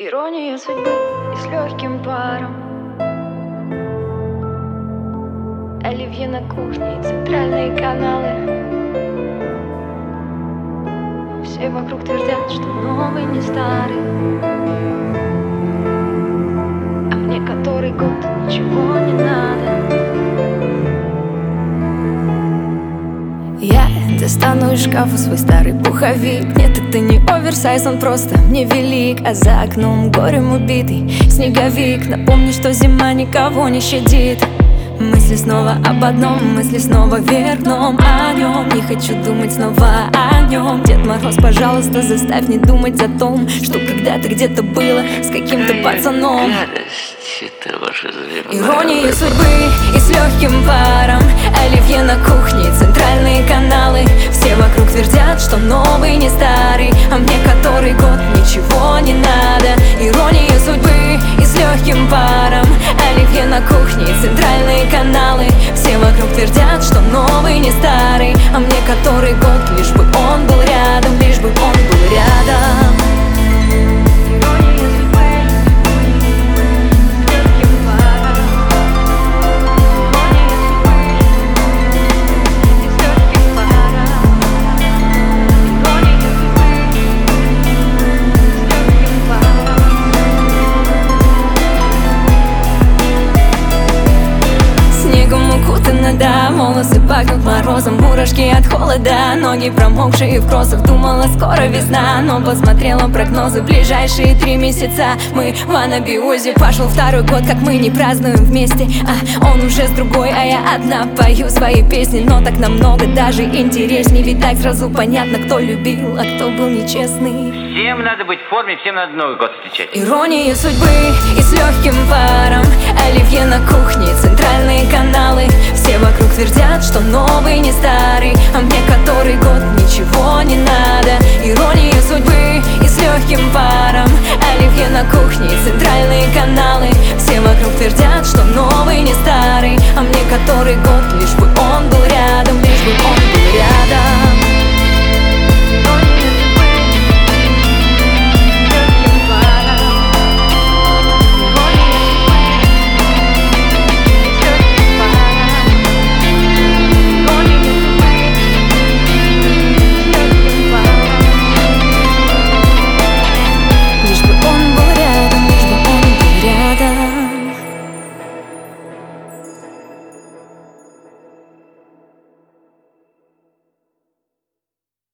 Ирония судьбы и с легким паром. Оливье на кухне и центральные каналы. Все вокруг твердят, что новый не старый, а мне который год ничего не надо. Я достану из шкафа свой старый пуховик. Нет, это не оверсайз, он просто мне велик. А за окном горем убитый снеговик. Напомню, что зима никого не щадит. Мысли снова об одном, мысли снова вверх дном о нем. Не хочу думать снова о нем. Дед Мороз, пожалуйста, заставь не думать о том, что когда-то где-то было с каким-то пацаном. Ирония судьбы и с легким паром. Оливье на кухне, центральные каналы. Все вокруг твердят, что новый не старый, а мне который год ничего не надо. Ирония судьбы и с легким паром. Оливье на кухне, центральные каналы. Все вокруг твердят, что новый не старый, а мне который год, лишь бы он был рядом, лишь бы он был рядом. Да, волосы пахнут морозом, мурашки от холода, ноги промокшие в кроссах. Думала, скоро весна, но посмотрела прогнозы. Ближайшие 3 месяца мы в анабиозе. Пошел второй год, как мы не празднуем вместе, а он уже с другой, а я одна пою свои песни. Но так намного даже интересней, ведь так сразу понятно, кто любил, а кто был нечестный. Всем надо быть в форме, всем надо Новый год встречать. Ирония судьбы и с легким паром. Оливье на кухне, центральные каналы. Все вокруг твердят, что новый не старый, а мне который год ничего не надо. Ирония судьбы